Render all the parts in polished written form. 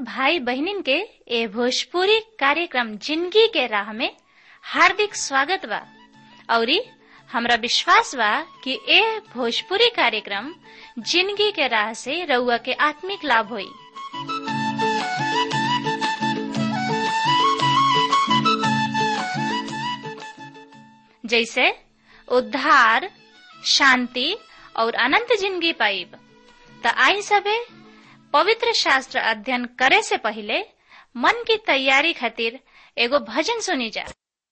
भाई बहनिन के ए भोजपुरी कार्यक्रम जिंदगी के राह में हार्दिक स्वागत बा। औरी हमरा विश्वास बा कि ए भोजपुरी कार्यक्रम जिंदगी के राह से रउआ के आत्मिक लाभ होई। जैसे उद्धार, शांति और अनंत जिंदगी पाइब। त आई सबे पवित्र शास्त्र अध्ययन करे से पहले मन की तैयारी खातिर एगो भजन सुनी जा।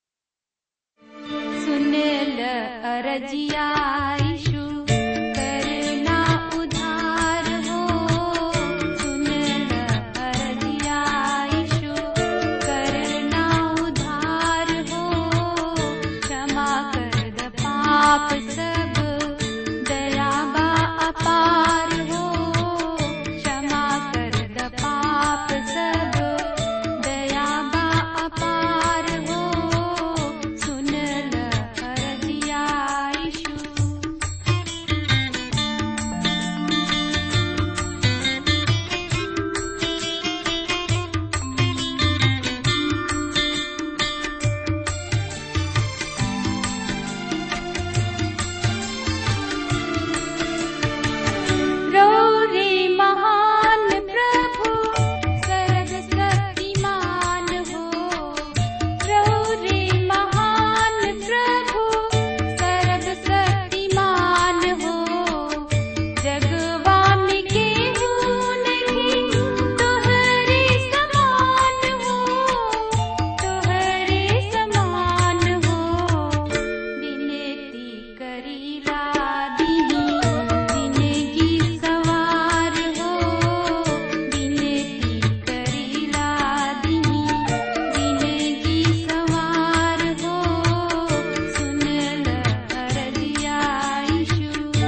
सुनेल अरजिया यीशु करना उधार हो, सुनेल अरजिया यीशु करना उधार हो, क्षमा कर द पाप सब दया बा अपार हो, क्षमा कर द पाप सब दया बा अपार हो, सुनल अरजिया यीशु। रौरे महान प्रभु सर्वशक्तिमान हो, रौरे महान प्रभु सर्वशक्तिमान हो, जगवा में केहू नहीं तोहरे समान हो, तोहरे समान हो, विनती करीला दीनी जिंदगी सवार हो, विनती करीला दीनी जिंदगी सवार हो, सुनल अरजिया यीशु।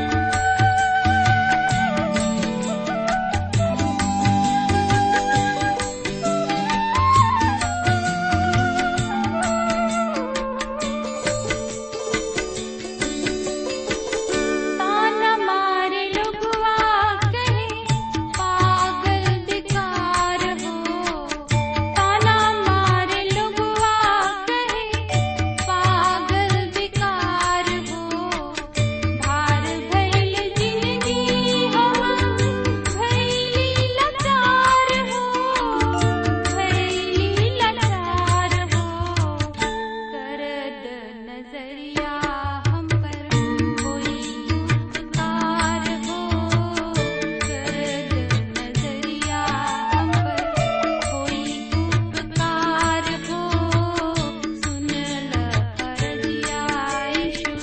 ताना मारे लोगवा कहे पागल बेकार हो, ताना मारे लोगवा कहे पागल बेकार हो, भार भइल जिंदगी हम भइली लाचार हो, भइली लाचार हो, करद नजरिया हम पर कोई उपकार हो, करद नजरिया हम पर कोई उपकार हो, सुनल अरजिया यीशु।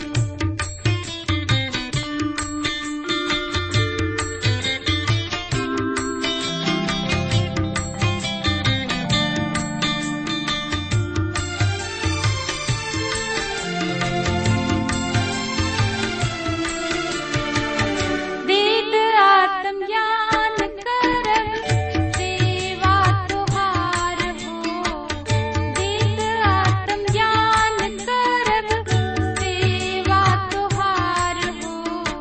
वेद आत्मज्ञान करब सेवा तोहार हो, वेद आत्मज्ञान करब सेवा तोहार हो,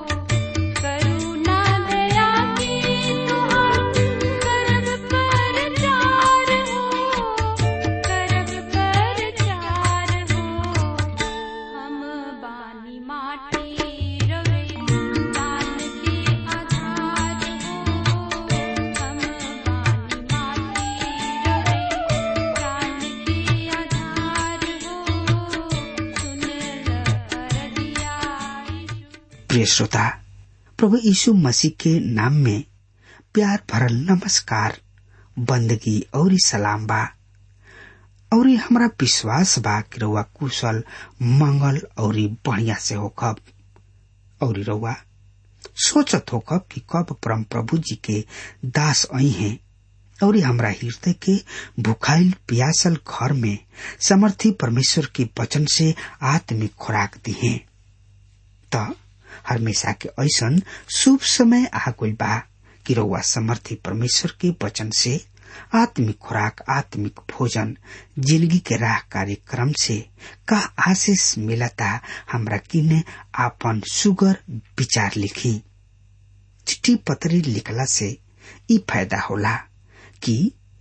करुणा दया के तोहार करब परचार हो, करब परचार हो, हम बानी माटी रवे दान के आधार हो, हम बानी माटी रवे दान के आधार हो, सुनल अरजिया यीशु। प्रिय श्रोता, प्रभु यीशु मसीह के नाम में प्यार भरल नमस्कार, बंदगी और सलाम बा। और हमरा विश्वास बा कि रउआ कुशल मंगल और बढ़िया से होखब। और रउआ सोचत होखब कि कब परम प्रभु जी के दास आई हैं और हमरा हृदय के भुखाइल प्यासल घर में समर्थी परमेश्वर के वचन से आत्मिक खुराक दी है। त हमेशा के ऐसन शुभ समय आ गइल बा कि रउआ समर्थी परमेश्वर के वचन से आत्मिक खुराक, आत्मिक भोजन, जिंदगी के राह कार्यक्रम से का आशीष मिलता हमरा किने आपन सुगर विचार लिखी। चिट्ठी पत्री लिखला से ई फायदा होला कि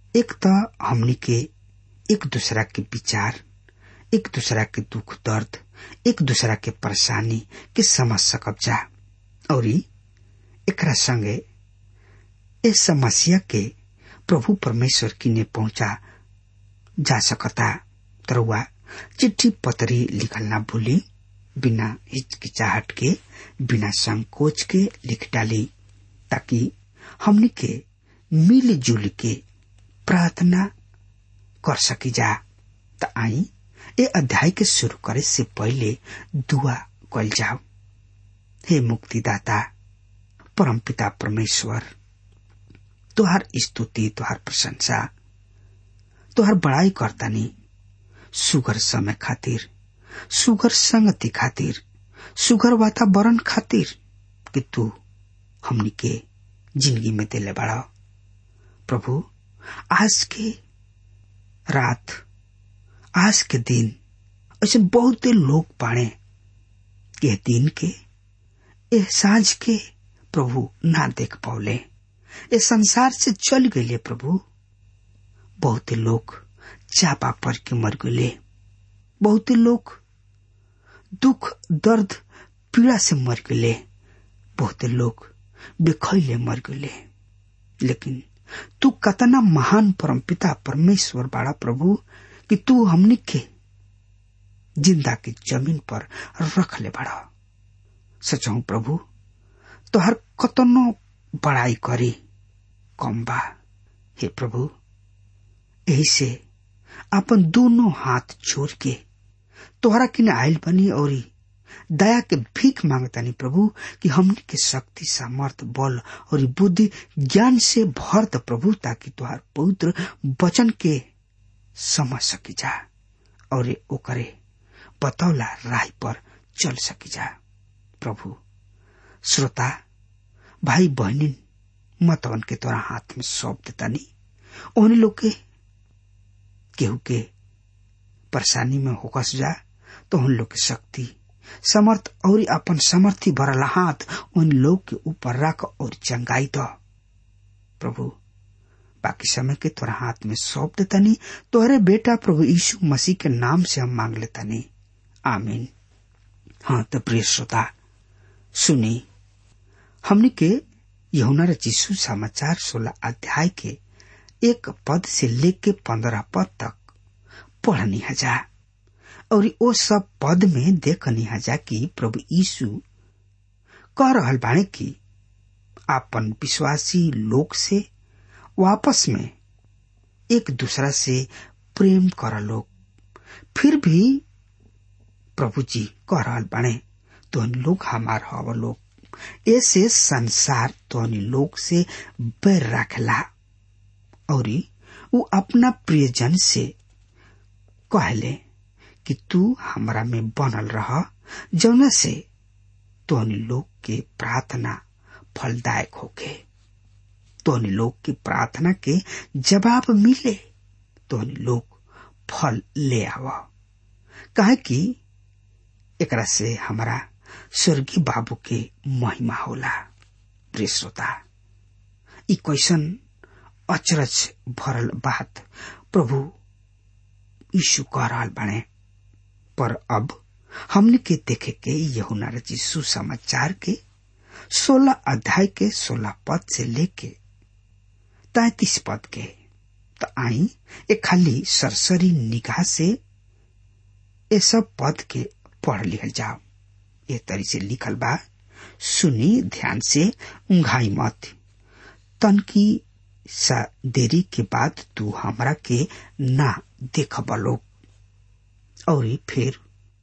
एक तो हमनी के एक दूसरा के विचार, एक दूसरा के दुख दर्द, एक दूसरा के परेशानी के समझ सकब जा और एकरा संगे इस समस्या के प्रभु परमेश्वर की ने पहुंचा जा सकता। तरुआ चिट्ठी पत्री लिखल ना भूली, बिना हिचकिचाहट के, बिना संकोच के लिख डाली, ताकि हमने के मिल जुल के प्रार्थना कर सकी जा। त आई ए अध्याय के शुरू करे से पहले दुआ कल जाओ। हे मुक्तिदाता परमपिता परमेश्वर, तुहार स्तुति, तुहार प्रशंसा, तुहार बड़ाई करतानी सुगर समय खातिर, सुगर संगति खातिर, सुगर वातावरण खातिर कि तू हमनी के जिंदगी में दिले बड़ा। प्रभु आज के रात, आज के दिन ऐसे बहुत लोग बाणे के दिन के ए साँझ के प्रभु ना देख पाओले, ए संसार से चल गए प्रभु। बहुत लोग चापा पर के मर गए, बहुत लोग दुख दर्द पीड़ा से मर गए, बहुत लोग बेखैले मर गए। लेकिन तू कतना महान परमपिता परमेश्वर बाड़ा प्रभु कि तू हमनी के जिंदा की जमीन पर रख ले बाड़ा। सचाऊ प्रभु तोहर कतनो बड़ाई करी कम बा। हे प्रभु यही से अपन दोनों हाथ जोड़ के तोहरा किने आयल बनी और दया के भीख मांगतानी प्रभु कि हमने के शक्ति, सामर्थ, बल और बुद्धि, ज्ञान से भर द प्रभु, ताकि तुहार पवित्र वचन के समझ सकी जा और ओकरे बतौला राह पर चल सकी जा। प्रभु श्रोता भाई बहनी मतवन के तोरा हाथ में सौंप देतानी। उन लोग के केहू के परेशानी में होकस जा तो उन लोग की शक्ति, समर्थ और अपन समर्थी भरला हाथ उन लोग के ऊपर रख और चंगाई दो प्रभु। बाकी समय के तोरा हाथ में सौंप देतानी, तोहरे बेटा प्रभु यीशु मसीह के नाम से हम मांग लेतानी, आमीन। हाँ तो प्रिय श्रोता सुनी, हमने के यूहन्ना रचित सुसमाचार 16 अध्याय के 1 पद से लेके 15 पद तक पढ़नी हजा और वो सब पद में देखनी हजा कि प्रभु यीशु कह रहल बाणे कि आपन विश्वासी लोग से वापस में एक दूसरा से प्रेम कर लोग। फिर भी प्रभु जी कह रहल बाणे तो लोग हमार हव लोग, ऐसे संसार तो लोग से बैर रखला और वो अपना प्रियजन से कहले कि तू हमरा में बनल रह, जौना से तोहनी लोग के प्रार्थना फलदायक होके, तोहनी लोग की प्रार्थना के जवाब मिले, तोहनी लोग फल ले आवा। काहे कि एकरा से हमारा स्वर्गीय बाबू के महिमा होला। प्रिय श्रोता ई कैसन अचरज भरल बात प्रभु यीशु कह रहल बाणे। पर अब हमने के देखे के यूहन्ना रचित सुसमाचार के 16 अध्याय के 16 पद से लेके 33 पद के तो आई एक खाली सरसरी निगाह से ये सब पद के पढ़ लिखल जाओ। ये तरी से लिखल बा, सुनी ध्यान से, उंघाई मत। तनकी सा देरी के बाद तू हमरा के ना देखब लोग, और फिर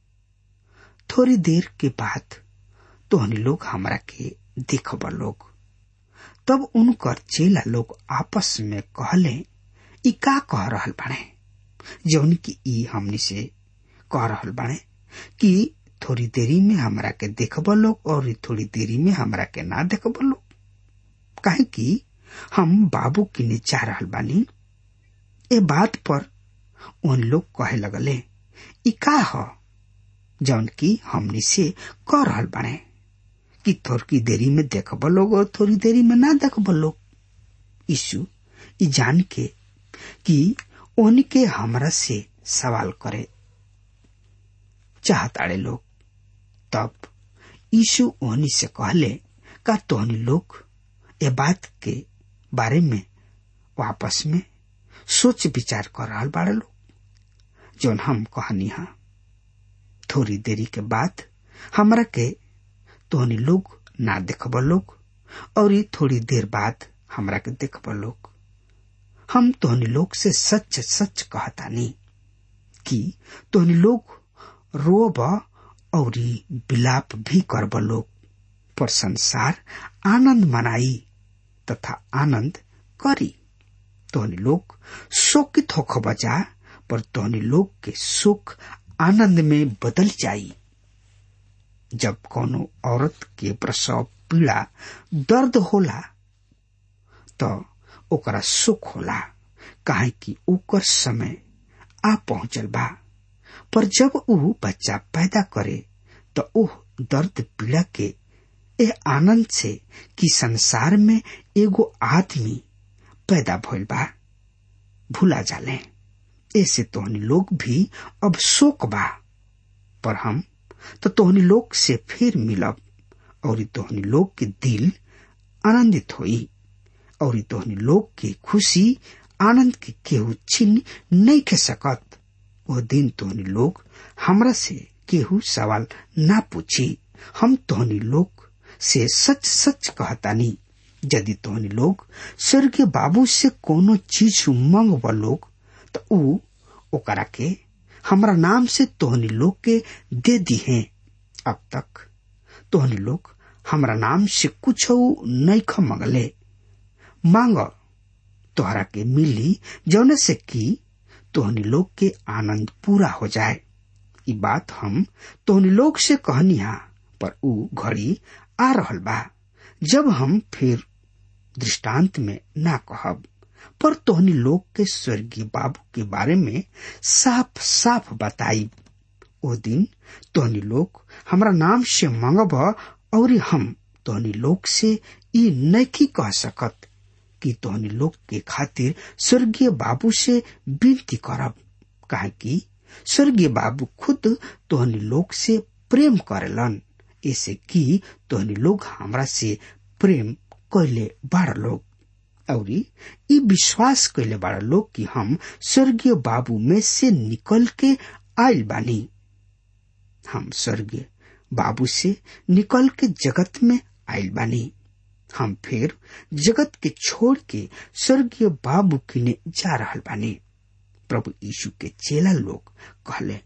थोड़ी देर के बाद तोहनी लोग हमरा के देखब लोग। तब उनकर चेला लोग आपस में कहले, ई का कह रहल बाणे? जौन की ई हमनी से कह रहल बाणे कि थोड़ी देरी में हमरा के देखब लोग और थोड़ी देरी में हमरा के ना देखब लोग। काहे कि हम बाबू किने जा रहल बानी। ए बात पर उन लोग कहे लगले, ई का ह जौन की हमनी से कह रहल बाणे कि थोड़ी देरी में देखब लोग और थोड़ी देरी में ना देखब लोग। यीशु ई जान के कि उनके हमरा से सवाल करे चाहताड़े लोग। तब यीशु ओहनी से कहले, का तोहनी लोग ए बात के बारे में वापस में सोच विचार कर रहा बाड़े लोग? जौन हम कहनी हा थोड़ी देरी के बाद हमरा के तोहनी लोग ना देखब लोग, और थोड़ी देर बाद हमरा के देखब लोग। हम तोहनी लोग से सच सच कहतानी कि तोहनी लोग रोब और विलाप भी करब लोग, पर संसार आनंद मनाई तथा आनंद करी। तोहनी लोग शोकित होख बजा, पर तोहनी लोग के सुख आनंद में बदल जाई। जब कोनो औरत के प्रसव पीड़ा दर्द होला तो ओकरा सुख होला, काहे कि ओकर समय आ पहुंचल बा। पर जब ऊ बच्चा पैदा करे तो ओह दर्द पीड़ा के ए आनंद से कि संसार में एगो आदमी पैदा भइल बा भूला जाले। ऐसे तोहनी लोग भी अब शोक बा, पर हम तो तोहनी लोग से फिर मिलब, और तोहनी लोग के दिल आनंदित होई, और तोहनी लोग के खुशी आनंद के केहू छीन नहीं खे सकत। वो दिन तोहनी लोग हमरा से केहू सवाल ना पूछी। हम तोहनी लोग से सच सच कहतानी, यदि तोहनी लोग स्वर्गीय बाबू से कोनो चीज मंगब लोग तो ऊ ओकरा के हमरा नाम से तोहनी लोग के दे दी है। अब तक तोहनी लोग हमरा नाम से कुछ नहीं ख मंगले, मांग तोहरा के मिली, जौने से कि तोहनी लोग के आनंद पूरा हो जाए। ई बात हम तोहनी लोग से कहनी हा, पर ऊ घड़ी आ रहल बा जब हम फिर दृष्टांत में ना कहब, पर तोहनी लोग के स्वर्गीय बाबू के बारे में साफ साफ बताई। ओ दिन तोहनी लोग हमरा नाम से मांगब, और हम तोहनी लोग से ई नहीं कह सकत कि तोहनी लोग के खातिर स्वर्गीय बाबू से विनती करब, काहे कि स्वर्गीय बाबू खुद तोहनी लोग से प्रेम करेलन, ऐसे कि तोहनी लोग हमरा से प्रेम कैले बाड़ लोग, और ई विश्वास कैले बाड़ लोग कि हम स्वर्गीय बाबू में से निकल के आयल बानी। हम स्वर्गीय बाबू से निकल के जगत में आयल बानी। हम फिर जगत के छोड़ के स्वर्गीय बाबू किने जा रहल बानी। प्रभु यीशु के चेला लोग कहले,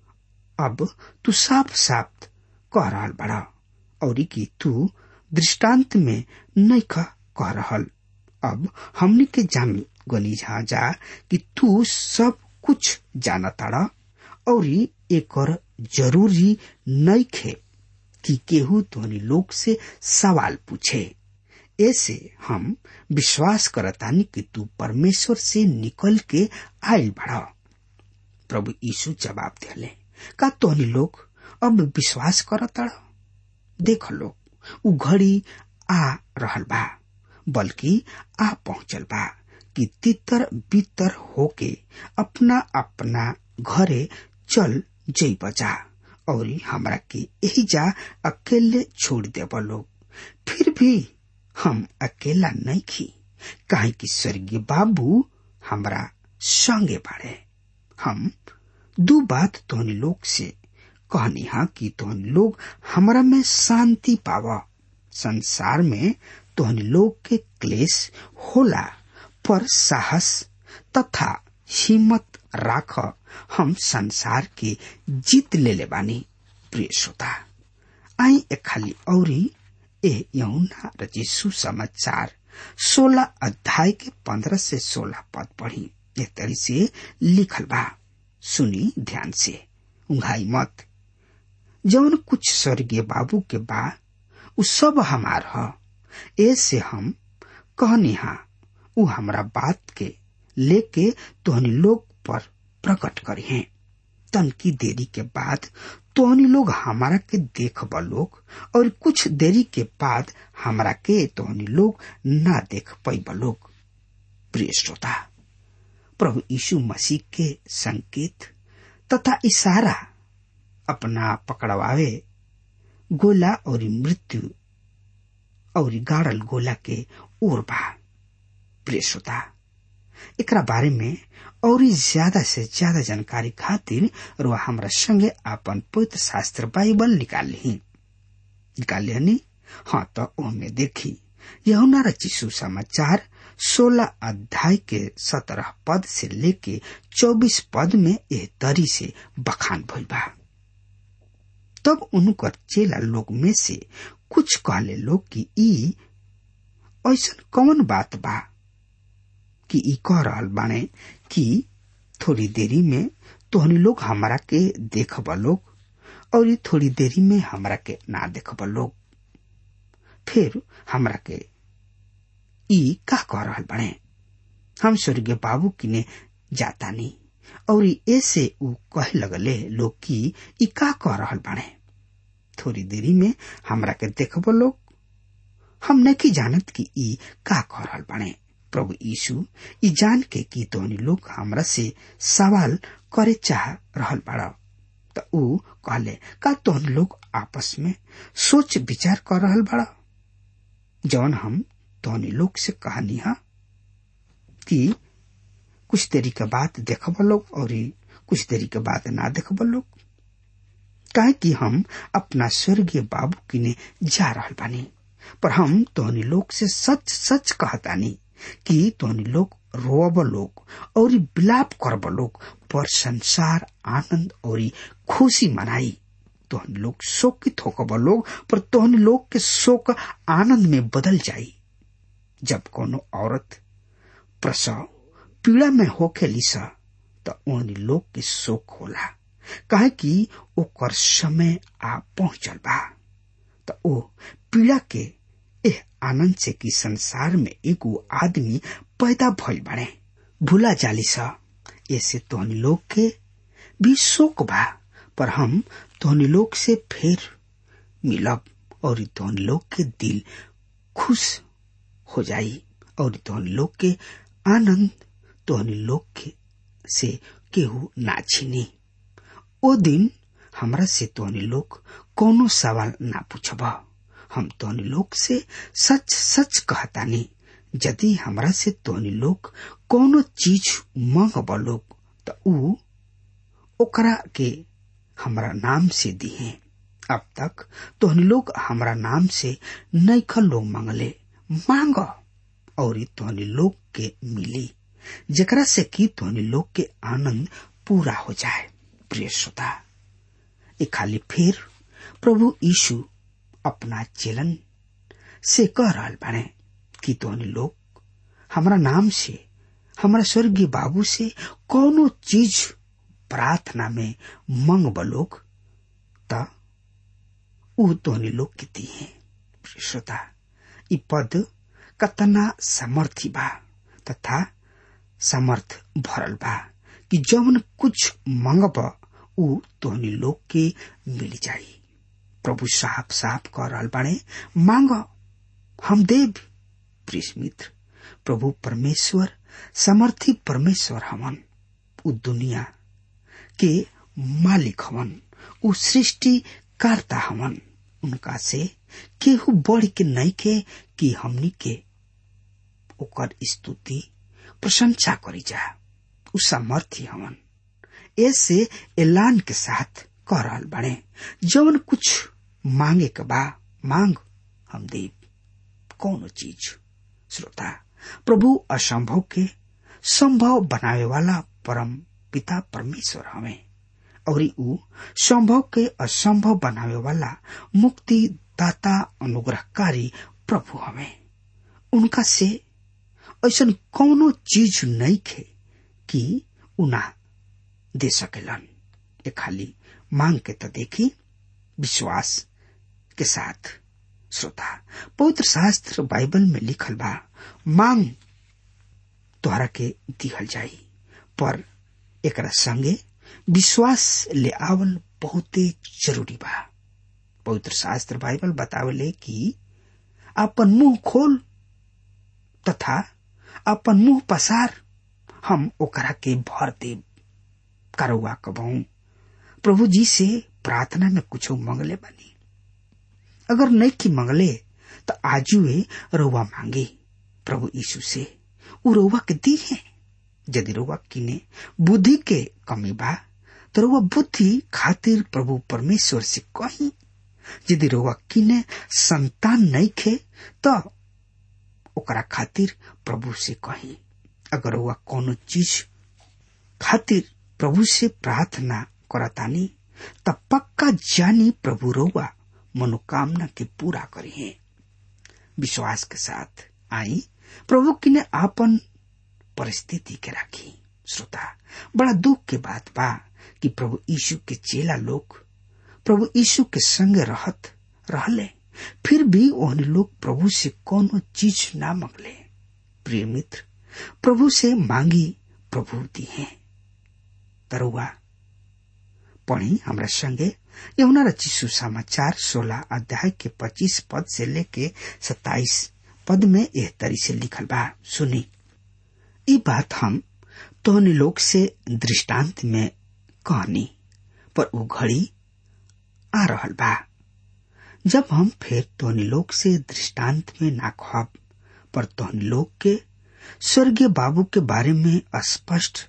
अब तू साफ साफ कह रहल बड़ा, और कि तू दृष्टांत में नहीं कह रहल। अब हमने के जान गनी जा कि तू सब कुछ जाना ताड़ा, और एक जरूरी नहीं खे कि केहू तोहनी लोग से सवाल पूछे। ऐसे हम विश्वास करतानी कि तू परमेश्वर से निकल के आयल बड़ा। प्रभु यीशु जवाब दिले, का तोहनी लोग अब विश्वास करता? देख लो, उ घड़ी आ रहल बा, बल्कि आ पहुंचल बा कि तितर बितर होके अपना अपना घरे चल जई बजा, और हमरा के यही जा अकेले छोड़ देब लोग। फिर भी हम अकेला नहीं खी, काहे कि स्वर्गीय बाबू हमरा संगे बाड़े। हम दो बात तोहनी लोग से कहनी हा कि तोहनी लोग हमरा में शांति पावा। संसार में तोहनी लोग के क्लेश होला, पर साहस तथा हिम्मत राख, हम संसार के जीत ले बानी। प्रिय श्रोता, आई एक खाली औरी यूहन्ना रचित सुसमाचार 16 अध्याय के 15 से 16 पद पढ़ी। एक तरी से लिखल बा, सुनी ध्यान से, उंघाई मत। जौन कुछ स्वर्गीय बाबू के बा उ सब हमार ह, ऐसे हम कहनी हा, उ हमरा बात के लेके तोहनी लोग पर प्रकट करी हैं। तन की देरी के बाद तोहनी लोग हमारा के देखब लोग, और कुछ देरी के बाद हमरा के तोहनी लोग ना देख पैब लोग। प्रिय श्रोता, प्रभु यीशु मसीह के संकेत तथा इशारा अपना पकड़वावे गोला और मृत्यु और गाड़ल गोला के ओर बा। प्रिय श्रोता, एकरा बारे में और ज्यादा से ज्यादा जानकारी खातिर रुआ हमरा संगे आपन पवित्र शास्त्र बाइबल निकाल ली। हाँ तो ओमे देखी यूहन्ना रचित सुसमाचार 16 अध्याय के 17 पद से लेके 24 पद में एह तरी से बखान भइल बा। तब उनकर चेला लोग में से कुछ कहले लोग कि ई ऐसन कौन बात बा कि ई कह रहल बाने कि थोड़ी देरी में तोहनी लोग हमरा के देखब लोग और थोड़ी देरी में हमरा के ना देखब लोग। फिर हमरा के ई का कह रहल बाने, हम स्वर्गीय बाबू किने जाता नहीं। और ऐसे ऊ कहे लगले लोग कि ई का कह रहल बाने, थोड़ी देरी में हमरा के देखब लोग। हम नहीं जानत कि ई का कह रहल बाने। प्रभु यीशु ई जान के कि तोहनी लोग हमरा से सवाल करे चाह रहल बाड़ा, तो ऊ कहले का तोहनी लोग आपस में सोच विचार कर रहल बाड़ा। जौन हम तोहनी लोग से कहानी हा कि कुछ देरी के बाद देखब लोग और कुछ देरी के बाद ना देखब लोग, काहे कि हम अपना स्वर्गीय बाबू किने जा रहल बानी। पर हम तोहनी लोग से सच सच कहतानी कि तोहनी लोग रोब लोग और विलाप करब लोग, पर संसार आनंद और खुशी मनाई। तोहनी लोग शोकित होकब लोग, पर तोहनी लोग के शोक आनंद में बदल जाई। जब कोनो औरत प्रसव पीड़ा में होके लिसा तो उन लोग के शोक होला, काहे कि ओकर समय आ पहुंचल बा। तो ओ पीड़ा के एह आनंद से कि संसार में एगो आदमी पैदा भइल बाड़े भूला जाली सा। ऐसे तोहनी लोग के भी शोक बा, पर हम तोहनी लोग से फिर मिलब और तोहनी लोग के दिल खुश हो जाई और तोहनी लोग के आनंद तोहनी लोग के से केहू ना छीनी। ओ दिन हमरा से तोहनी लोग कोनो सवाल ना पूछबा। हम तोहनी लोग से सच सच कहतानी, यदि हमरा से तोहनी लोग कोनो चीज मांगब लोग तो ऊ ओकरा के हमरा नाम से दिहे। अब तक तोहनी लोग हमरा नाम से नइखन लोग मांगले, मांग और तोहनी लोग के मिली, जेकरा से कि तोहनी लोग के आनंद पूरा हो जाए। प्रिय श्रोता, ए खाली फिर प्रभु यीशु अपना चेलन से कह रहल बाने कि तोहनी लोग हमरा नाम से हमरा स्वर्गीय बाबू से कोनो चीज प्रार्थना में मांगब लोग त ऊ तोहनी लोग के दिए। श्रोता, ई पद कतना समर्थी बा तथा समर्थ भरल बा कि जौन कुछ मांगब ऊ तोहनी लोग के मिल जाई। प्रभु साफ साफ कह रहल बाणे, मांग हम देव। प्रिय मित्र, प्रभु परमेश्वर समर्थी परमेश्वर हवन। ऊ दुनिया के मालिक हवन, ऊ सृष्टि करता हवन। उनका से केहू बढ़ के नहीं के कि हमनी के ओकर स्तुति प्रशंसा करी जा। ऊ समर्थी हवन। ऐसे ऐलान के साथ कह रहल बाणे, जौन कुछ मांगे के बा मांग हम देव कौनो चीज। श्रोता, प्रभु असंभव के संभव बनावे वाला परम पिता परमेश्वर हमें और ऊ संभव के असंभव बनावे वाला मुक्ति दाता अनुग्रहकारी प्रभु हमें। उनका से ऐसा कौनो चीज नहीं खे कि उना दे सकेलन। ए खाली मांग के तो देखी विश्वास के साथ। श्रोता, पवित्र शास्त्र बाइबल में लिखल बा, मांग तोहरा के दिहल जाई, पर एकरा संगे विश्वास ले आवल बहुते जरूरी बा। पवित्र शास्त्र बाइबल बतावेले कि अपन मुंह खोल तथा अपन मुंह पसार हम ओकरा के भर देब। करौआ कबहू प्रभु जी से प्रार्थना में कुछ मंगले बनी? अगर नहीं की मंगले तो आजुए रउआ मांगे प्रभु यीशु से, उ रउआ के दी है। यदि रउआ किने बुद्धि के कमी बा तो रउआ बुद्धि खातिर प्रभु परमेश्वर से कही। यदि रउआ किने संतान नहीं खे तो ओकरा खातिर प्रभु से कही। अगर रउआ कोनो चीज खातिर प्रभु से प्रार्थना करतानी तब पक्का जानी प्रभु रउआ मनोकामना के पूरा करी है। विश्वास के साथ आई प्रभु किने आपन परिस्थिति के राखी। श्रोता, बड़ा दुख के बात बा कि प्रभु यीशु के चेला लोग प्रभु यीशु के संग रहत रहले, फिर भी उन लोग प्रभु से कोनो चीज ना मांगले। प्रिय मित्र, प्रभु से मांगी प्रभु दी है। तरुआ पढ़ी हमरा संगे यूहन्ना रचित सुसमाचार 16 अध्याय के 25 पद से लेके 27 पद में एह तरी से लिखल बा। सुनी, ई बात हम तोहनी लोग से दृष्टांत में कहनी, पर वो घड़ी आ रहल बा जब हम फिर तोहनी लोग से दृष्टांत में ना कहब, पर तोहनी लोग के स्वर्गीय बाबू के बारे में स्पष्ट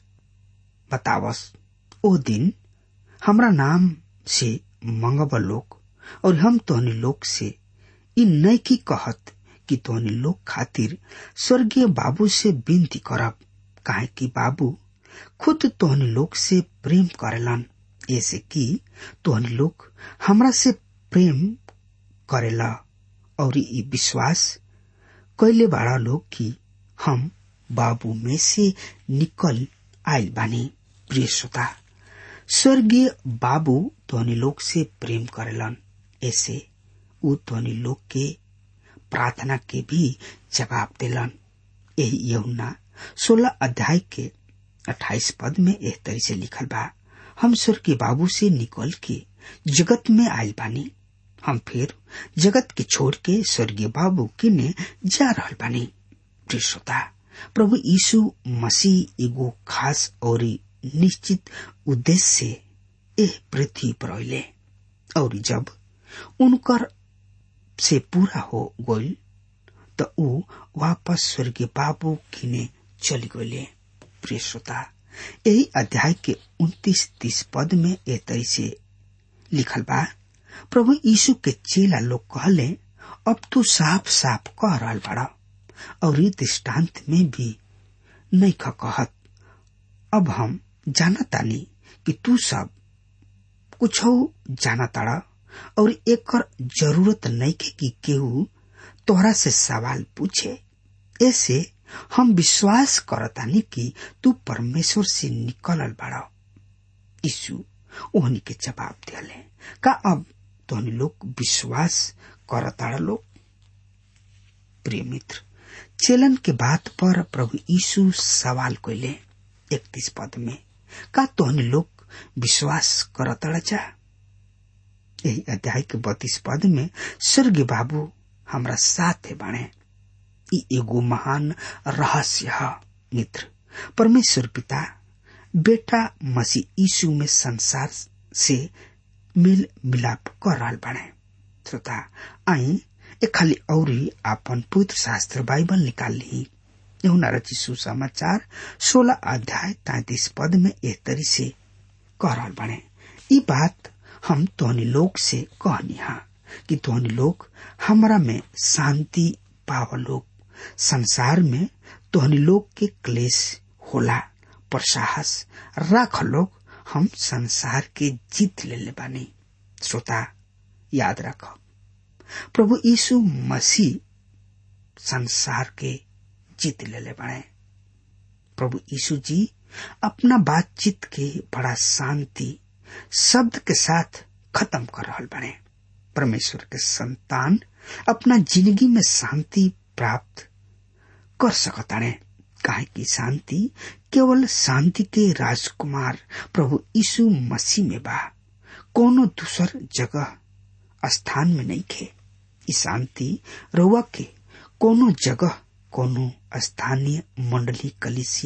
बतावस। ओ दिन हमरा नाम से मंगब लोग, और हम तोहनी लोग से इ नहीं की कहत कि तोहनी लोग खातिर स्वर्गीय बाबू से विनती करब, काहे कि बाबू खुद तोहनी लोग से प्रेम करेलन, ऐसे कि तोहनी लोग हमरा से प्रेम करेला और इ विश्वास कैले बाड़ा लोग कि हम बाबू में से निकल आयल बानी। प्रिय श्रोता, स्वर्गीय बाबू तोहनी लोग से प्रेम करेलन, ऐसे उ तोहनी लोग के प्रार्थना के भी जवाब देलन। यही यूहन्ना 16 अध्याय के 28 पद में एह तरी से लिखल बा, हम स्वर्गीय बाबू से निकल के जगत में आयल बानी, हम फिर जगत के छोड़ के स्वर्गीय बाबू किने जा रहल बानी। प्रिय श्रोता, प्रभु यीशु मसीह एगो खास और निश्चित उद्देश्य से एह पृथ्वी पर आइले, और जब उनकर से पूरा हो गइल तो उ वापस स्वर्गीय बाबू किने चली गइले। प्रिय श्रोता, यही अध्याय के 29-30 पद में ए तरी से लिखल बा, प्रभु यीशु के चेला लोग कहले, अब तू साफ साफ कह रहल बाड़ा और ई दृष्टांत में भी नहीं कहत। अब हम जानतानी कि तू सब कुछ जानताड़ा और एकर जरूरत नहीं के कि केहू तोहरा से सवाल पूछे। ऐसे हम विश्वास करतानी कि तू परमेश्वर से निकलल बाड़ा। यीशु ओहनी के जवाब दिले, का अब तोहनी लोग विश्वास करताड़ा लोग? प्रिय मित्र, चेलन के बात पर प्रभु यीशु सवाल कइले 31 पद में, का तोहनी लोग विश्वास करताड़ा जा? यही अध्याय के 32 पद में, स्वर्गीय बाबू हमरा साथ बाणे। ई एगो महान रहस्य है मित्र। परमेश्वर पिता बेटा मसीह यीशु में संसार से मेल मिलाप कर रहल बाणे। श्रोता, आई एक खाली औरी आपन पवित्र शास्त्र बाइबल निकाल ली। यूहन्ना रचित सुसमाचार 16 अध्याय 33 पद में एह तरी से कह रहल बाणे, ई बात हम तोहनी लोग से कहनी हा कि तोहनी लोग हमरा में शांति पाव लोग। संसार में तोहनी लोग के क्लेश होला, पर साहस राख लोग, हम संसार के जीत लेले बानी। श्रोता, याद रखो, प्रभु यीशु मसीह संसार के जीत लेले बाने। प्रभु यीशु जी अपना बातचीत के बड़ा शांति शब्द के साथ खत्म कर रहल बाने। परमेश्वर के संतान अपना जिंदगी में शांति प्राप्त कर सकताने, काहे कि शांति केवल शांति के राजकुमार प्रभु यीशु मसीह में बा, कोनो दूसर जगह स्थान में नहीं खे। इस शांति रउआ के कोनो जगह कोनो स्थानीय मंडली कलिसिया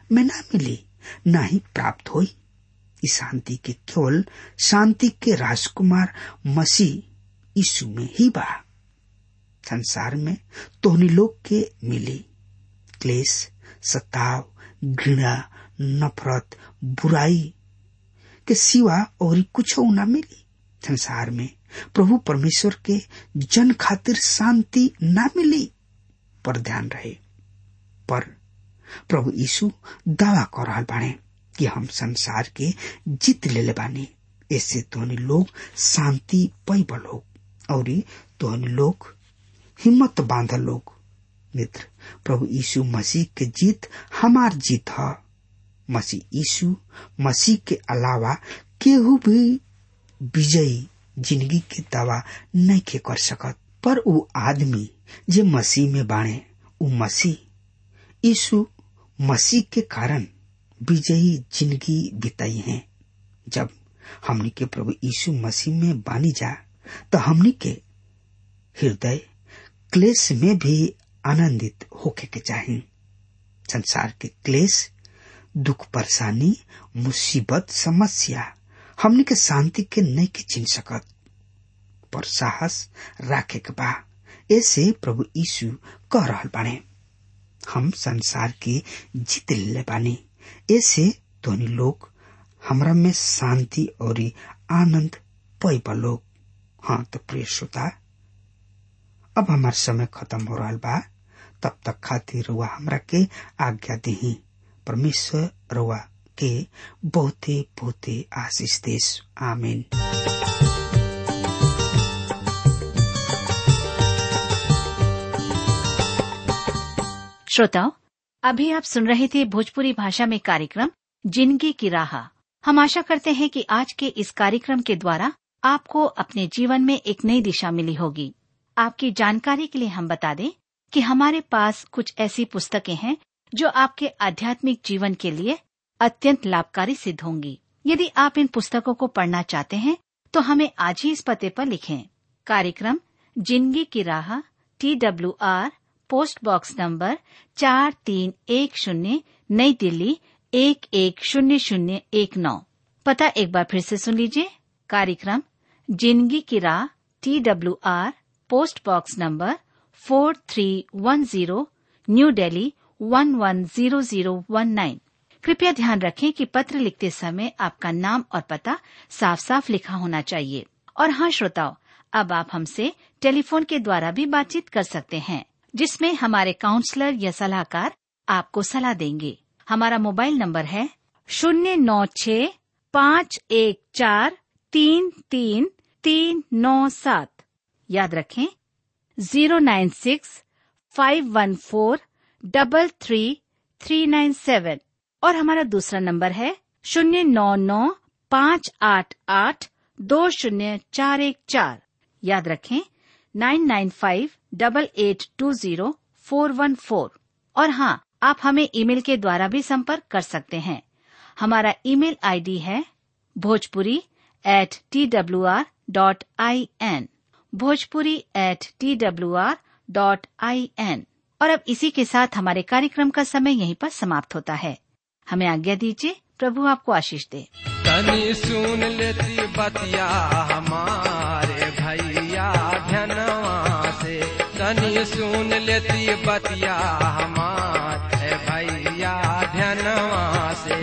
में ना मिली, ना ही प्राप्त हुई। इस शांति के केवल शांति के राजकुमार मसीह यीशु में ही बा। संसार में तोहनी लोग के मिली क्लेश, सताव, घृणा, नफरत, बुराई के सिवा और कुछ ना मिली। संसार में प्रभु परमेश्वर के जन खातिर शांति ना मिली। पर ध्यान रहे, पर प्रभु यीशु दावा कर रहल बाणे कि हम संसार के जीत लेले बानी। ऐसे तोहनी लोग शांति पाइबा लोग और तोहनी लोग हिम्मत बांधल लोग। मित्र, प्रभु यीशु मसीह के जीत हमार जीत है। मसीह यीशु मसीह के अलावा केहू भी विजयी जिंदगी के दावा नहीं के कर सकत। पर वो आदमी जे मसीह में बाणे, वो मसीह यीशु मसीह के कारण विजयी जिंदगी बिताई है। जब हमनी के प्रभु यीशु मसीह में बानी जा तो हमनी के हृदय क्लेश में भी आनंदित होके के चाहिए। संसार के क्लेश, दुख, परेशानी, मुसीबत, समस्या हमनी के शांति के नहीं के छीन सकत, पर साहस राखे के बा। ऐसे प्रभु यीशु कह रहल बाने, हम संसार के जीत ले बानी। ऐसे तोहनी लोग हमरा में शांति और आनंद पाइबा लोग। हाँ तो प्रिय श्रोता, अब हमार समय खत्म हो रहा बा। तब तक खातिर रुआ हमरा के आज्ञा देही। परमेश्वर रुआ के बहुते बहुते आशीष देश। आमीन। श्रोताओं, अभी आप सुन रहे थे भोजपुरी भाषा में कार्यक्रम जिंदगी की राह। हम आशा करते हैं कि आज के इस कार्यक्रम के द्वारा आपको अपने जीवन में एक नई दिशा मिली होगी। आपकी जानकारी के लिए हम बता दें कि हमारे पास कुछ ऐसी पुस्तकें हैं जो आपके आध्यात्मिक जीवन के लिए अत्यंत लाभकारी सिद्ध होंगी। यदि आप इन पुस्तकों को पढ़ना चाहते हैं तो हमें आज ही इस पते पर लिखें। कार्यक्रम जिंदगी की राह, TWR, पोस्ट बॉक्स नंबर 4310, नई दिल्ली 110019। पता एक बार फिर से सुन लीजिए। कार्यक्रम जिंदगी की राह, TWR, post box number 4310, New Delhi 110019। कृपया ध्यान रखें कि पत्र लिखते समय आपका नाम और पता साफ साफ लिखा होना चाहिए। और हाँ श्रोताओं, अब आप हमसे टेलीफोन के द्वारा भी बातचीत कर सकते हैं, जिसमें हमारे काउंसलर या सलाहकार आपको सलाह देंगे। हमारा मोबाइल नंबर है 09651433397। याद रखें 09651433397। और हमारा दूसरा नंबर है 09958820414। याद रखें 9958820414। और हाँ, आप हमें ईमेल के द्वारा भी संपर्क कर सकते हैं। हमारा ईमेल आईडी है bhojpuri@twr.in, bhojpuri@twr.in। और अब इसी के साथ हमारे कार्यक्रम का समय यहीं पर समाप्त होता है। हमें आज्ञा दीजिए। प्रभु आपको आशीष दे। तनी सुन लेती बतिया हमारे भैया धनवा से, तनी सुन लेती बतिया हमारे भैया धनवा से।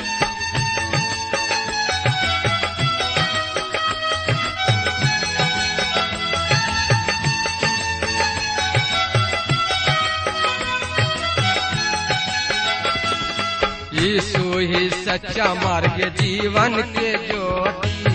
यीशु ही सच्चा मार्ग जीवन के ज्योति,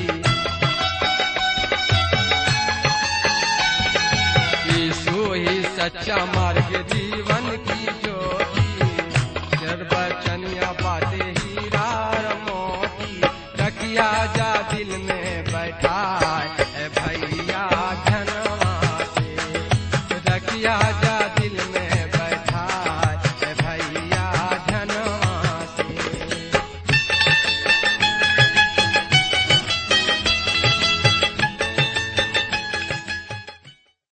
यीशु ही सच्चा मार्ग जीवन की ज्योति। सर्वचनिया बातें हीरा मोती, रखिया जा दिल में बैठा